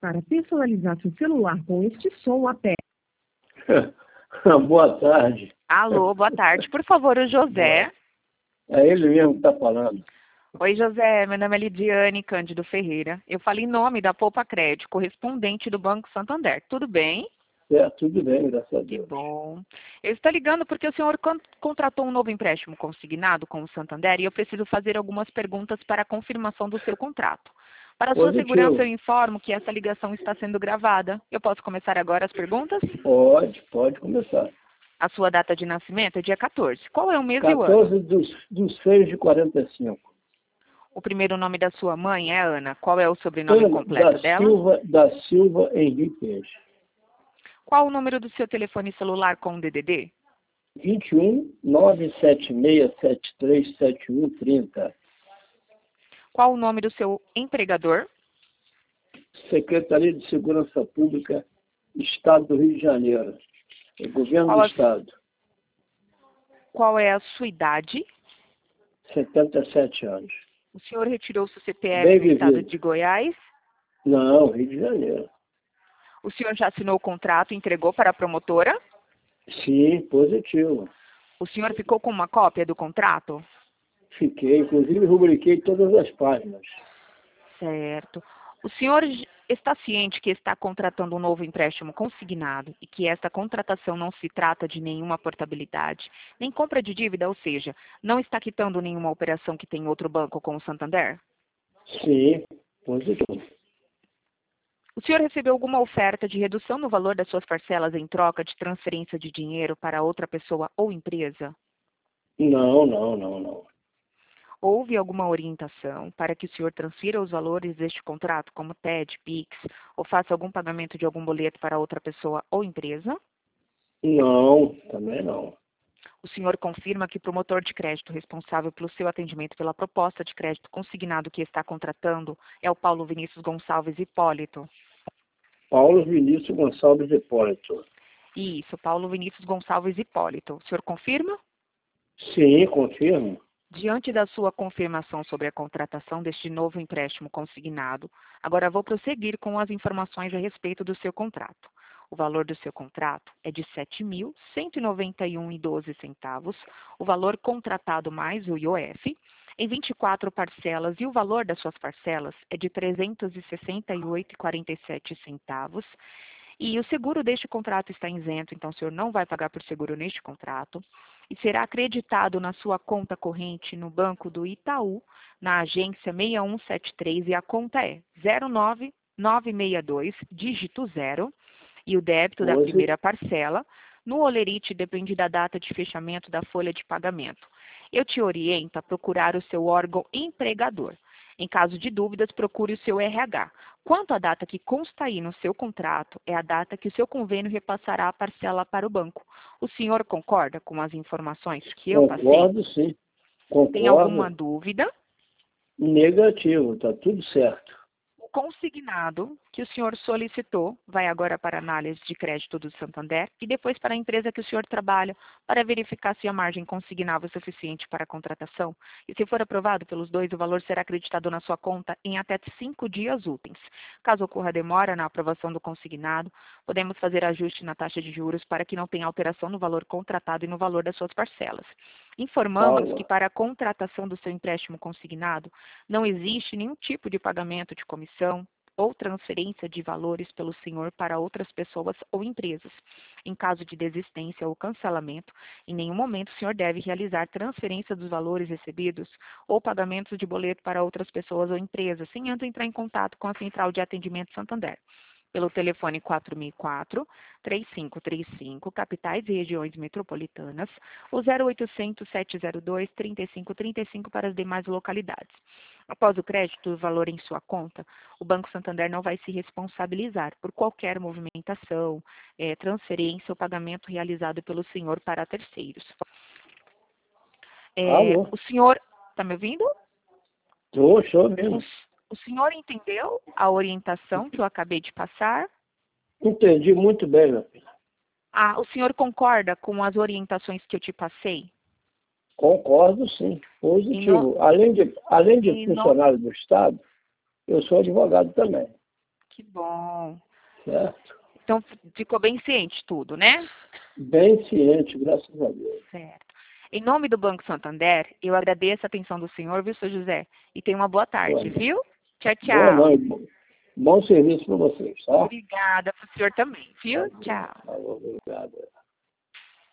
Para personalizar seu celular com este som, aperte. Boa tarde. Alô, boa tarde. Por favor, o José. É ele mesmo que está falando. Oi, José. Meu nome é Lidiane Cândido Ferreira. Eu falo em nome da Poupa Crédito, correspondente do Banco Santander. Tudo bem? É, tudo bem, graças a Que Deus. bom. Eu estou ligando porque o senhor contratou um novo empréstimo consignado com o Santander e eu preciso fazer algumas perguntas para a confirmação do seu contrato. Para a sua Positivo. segurança, eu informo que essa ligação está sendo gravada. Eu posso começar agora as perguntas? Pode começar. A sua data de nascimento é dia 14. Qual é o mês e o ano? 14 dos 6 de 45. O primeiro nome da sua mãe é Ana. Qual é o sobrenome Ana completo dela? Da Silva Henriquez. Qual o número do seu telefone celular com o DDD? 21 976 73 71 30. Qual o nome do seu empregador? Secretaria de Segurança Pública, Estado do Rio de Janeiro. Governo do Estado. Qual é a sua idade? 77 anos. O senhor retirou seu CPF Bem no vivido. estado de Goiás? Não, Rio de Janeiro. O senhor já assinou o contrato e entregou para a promotora? Sim, positivo. O senhor ficou com uma cópia do contrato? Fiquei, inclusive rubriquei todas as páginas. Certo. O senhor está ciente que está contratando um novo empréstimo consignado e que esta contratação não se trata de nenhuma portabilidade, nem compra de dívida, ou seja, não está quitando nenhuma operação que tem outro banco com o Santander? Sim, positivo. O senhor recebeu alguma oferta de redução no valor das suas parcelas em troca de transferência de dinheiro para outra pessoa ou empresa? Não. Houve alguma orientação para que o senhor transfira os valores deste contrato, como TED, PIX, ou faça algum pagamento de algum boleto para outra pessoa ou empresa? Não, também não. O senhor confirma que o promotor de crédito responsável pelo seu atendimento pela proposta de crédito consignado que está contratando é o Paulo Vinícius Gonçalves Hipólito? Paulo Vinícius Gonçalves Hipólito. Isso, Paulo Vinícius Gonçalves Hipólito. O senhor confirma? Sim, confirmo. Diante da sua confirmação sobre a contratação deste novo empréstimo consignado, agora vou prosseguir com as informações a respeito do seu contrato. O valor do seu contrato é de R$ 7.191,12, o valor contratado mais o IOF, em 24 parcelas, e o valor das suas parcelas é de R$ 368,47. E o seguro deste contrato está isento, então o senhor não vai pagar por seguro neste contrato. E será acreditado na sua conta corrente no Banco do Itaú, na agência 6173, e a conta é 09962, dígito 0, e o débito da primeira parcela. No Olerite depende da data de fechamento da folha de pagamento. Eu te oriento a procurar o seu órgão empregador. Em caso de dúvidas, procure o seu RH. Quanto à data que consta aí no seu contrato, é a data que o seu convênio repassará a parcela para o banco. O senhor concorda com as informações que eu passei? Concordo, sim. Concordo. Tem alguma dúvida? Negativo, está tudo certo. O consignado que o senhor solicitou vai agora para a análise de crédito do Santander e depois para a empresa que o senhor trabalha para verificar se a margem consignável é suficiente para a contratação. E se for aprovado pelos dois, o valor será acreditado na sua conta em até 5 dias úteis. Caso ocorra demora na aprovação do consignado, podemos fazer ajuste na taxa de juros para que não tenha alteração no valor contratado e no valor das suas parcelas. Informamos que para a contratação do seu empréstimo consignado, não existe nenhum tipo de pagamento de comissão ou transferência de valores pelo senhor para outras pessoas ou empresas. Em caso de desistência ou cancelamento, em nenhum momento o senhor deve realizar transferência dos valores recebidos ou pagamentos de boleto para outras pessoas ou empresas, sem antes entrar em contato com a Central de Atendimento Santander. Pelo telefone 4004-3535, capitais e regiões metropolitanas, ou 0800-702-3535 para as demais localidades. Após o crédito do valor em sua conta, o Banco Santander não vai se responsabilizar por qualquer movimentação, transferência ou pagamento realizado pelo senhor para terceiros. O senhor, está me ouvindo? Estou mesmo. O senhor entendeu a orientação que eu acabei de passar? Entendi muito bem, meu filho. O senhor concorda com as orientações que eu te passei? Concordo, sim. Positivo. Além de funcionário do Estado, eu sou advogado também. Que bom. Certo? Então, ficou bem ciente tudo, né? Bem ciente, graças a Deus. Certo. Em nome do Banco Santander, eu agradeço a atenção do senhor, viu, seu José? E tenha uma boa tarde, viu? Tchau, Boa tchau. noite. Bom serviço para vocês, tá? Obrigada para o senhor também, viu? Tchau. Obrigado.